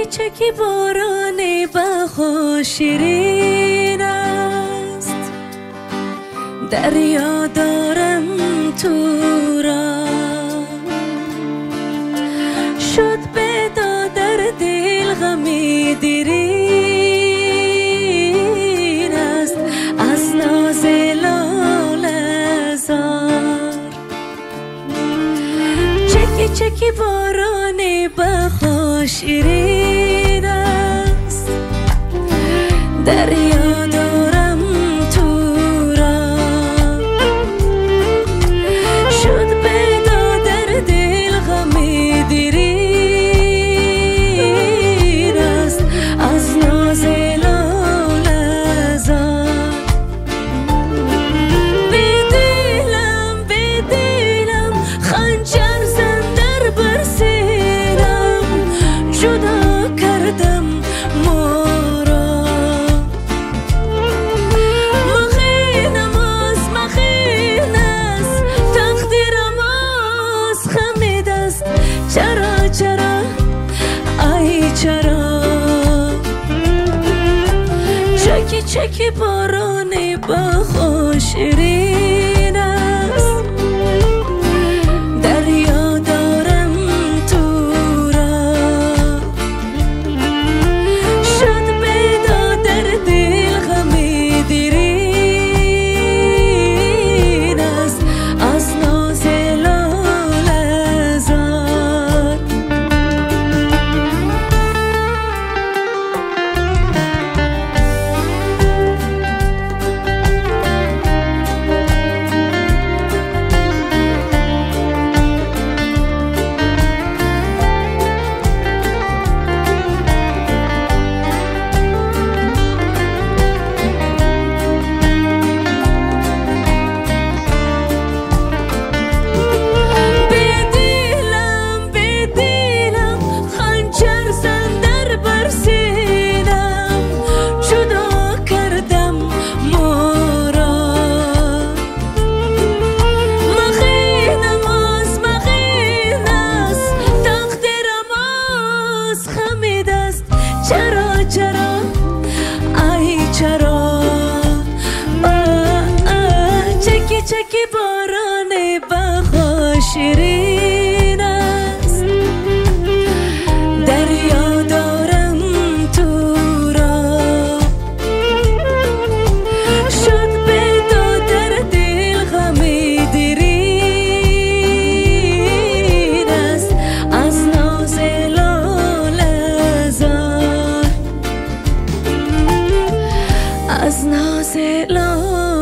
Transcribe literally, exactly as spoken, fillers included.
چکی چکی باران بخا شیرین است، دریا دارم تو را شد پیدا در دل غمی دیرین است از ناز لاله زار. چکی چکی باران بخا شیرین است، دریا دارم تو را شد پیدا در دل غمی دیرین است از ناز لاله زار. به دلم به دلم خنجر زن در بر سینم، جدا کردم ما را. مخینم از مخین است، تقدیرم از خمید است. چرا چرا ای چرا؟ چکی چکی باران بخا شیرین است، دریا دارم تو را شد پیدا در دل غمی دیرین است از ناز لاله زار. چرا چرا ای چرا؟ چکی چکی باران بخا شیرین است، دریا دارم تو را شد پیدا در دل غمی دیرین است از ناز لاله زار از ناز لاله